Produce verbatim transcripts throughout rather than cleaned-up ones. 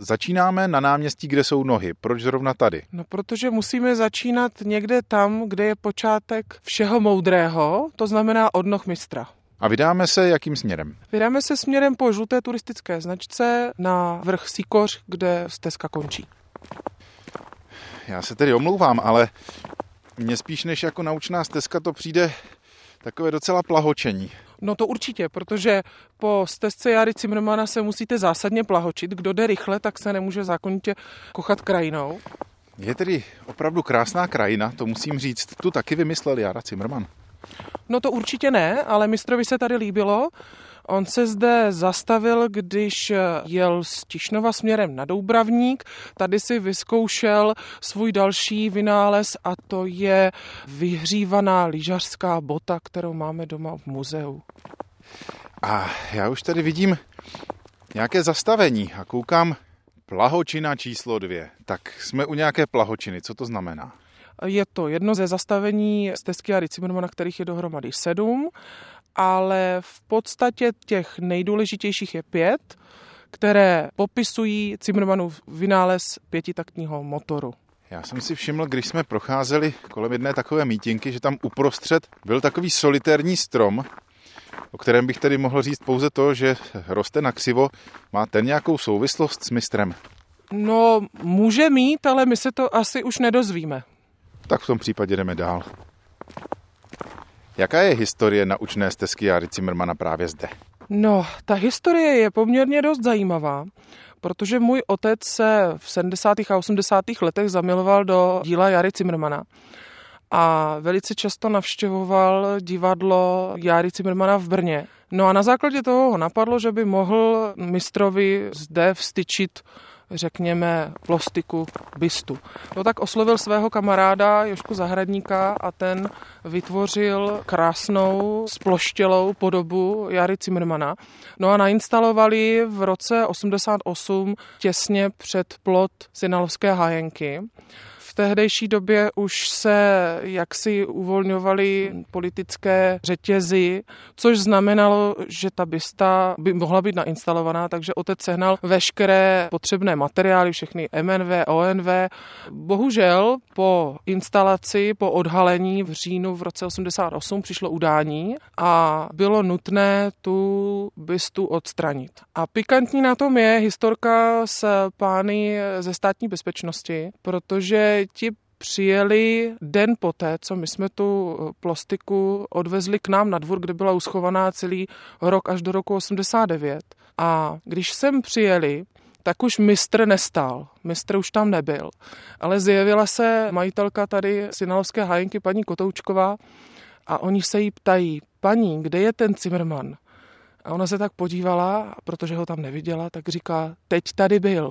začínáme na náměstí, kde jsou nohy. Proč zrovna tady? No, protože musíme začínat někde tam, kde je počátek všeho moudrého, to znamená od noh mistra. A vydáme se jakým směrem? Vydáme se směrem po žluté turistické značce na vrch Sýkoř, kde stezka končí. Já se tedy omlouvám, ale mně spíš než jako naučná stezka to přijde takové docela plahočení. No to určitě, protože po stezce Járy Cimrmana se musíte zásadně plahočit. Kdo jde rychle, tak se nemůže zákonitě kochat krajinou. Je tedy opravdu krásná krajina, to musím říct. Tu taky vymyslel Jára Cimrman. No to určitě ne, ale mistrovi se tady líbilo. On se zde zastavil, když jel z Tišnova směrem na Doubravník. Tady si vyzkoušel svůj další vynález a to je vyhřívaná lyžařská bota, kterou máme doma v muzeu. A já už tady vidím nějaké zastavení a koukám plahočina číslo dvě. Tak jsme u nějaké plahočiny, co to znamená? Je to jedno ze zastavení stezky Járy Cimrmana, kterých je dohromady sedm, ale v podstatě těch nejdůležitějších je pět, které popisují Cimrmanův vynález pětitaktního motoru. Já jsem si všiml, když jsme procházeli kolem jedné takové mítinky, že tam uprostřed byl takový solitérní strom, o kterém bych tedy mohl říct pouze to, že roste na křivo. Má ten nějakou souvislost s mistrem? No, může mít, ale my se to asi už nedozvíme. Tak v tom případě jdeme dál. Jaká je historie naučné stezky Járy Cimrmana právě zde? No, ta historie je poměrně dost zajímavá, protože můj otec se v sedmdesátých a osmdesátých letech zamiloval do díla Járy Cimrmana a velice často navštěvoval divadlo Járy Cimrmana v Brně. No a na základě toho ho napadlo, že by mohl mistrovi zde vstyčit, řekněme, plostiku, bystu. No tak oslovil svého kamaráda Jožku Zahradníka a ten vytvořil krásnou sploštělou podobu Járy Cimrmana. No a nainstalovali v roce osmdesát osm těsně před plot Synalovské hájenky. V tehdejší době už se jaksi uvolňovaly politické řetězy, což znamenalo, že ta bysta by mohla být nainstalovaná, takže otec sehnal veškeré potřebné materiály, všechny M N V, O N V. Bohužel po instalaci, po odhalení v říjnu v roce osmdesát osm přišlo udání a bylo nutné tu bystu odstranit. A pikantní na tom je historka s pány ze státní bezpečnosti, protože ti přijeli den poté, co my jsme tu plostiku odvezli k nám na dvůr, kde byla uschovaná celý rok až do roku osmdesát devět. A když sem přijeli, tak už mistr nestál. Mistr už tam nebyl. Ale zjevila se majitelka tady Synalovské hájenky, paní Kotoučková, a oni se jí ptají: paní, kde je ten Cimrman? A ona se tak podívala, protože ho tam neviděla, tak říká: teď tady byl.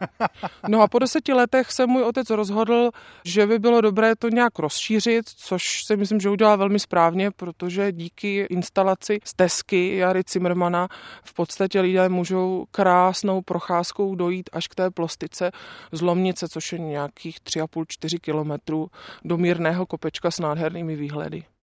No a po deseti letech se můj otec rozhodl, že by bylo dobré to nějak rozšířit, což si myslím, že udělal velmi správně, protože díky instalaci stezky Járy Cimrmana v podstatě lidé můžou krásnou procházkou dojít až k té plostice z Lomnice, což je nějakých tři a půl, čtyři kilometrů do mírného kopečka s nádhernými výhledy.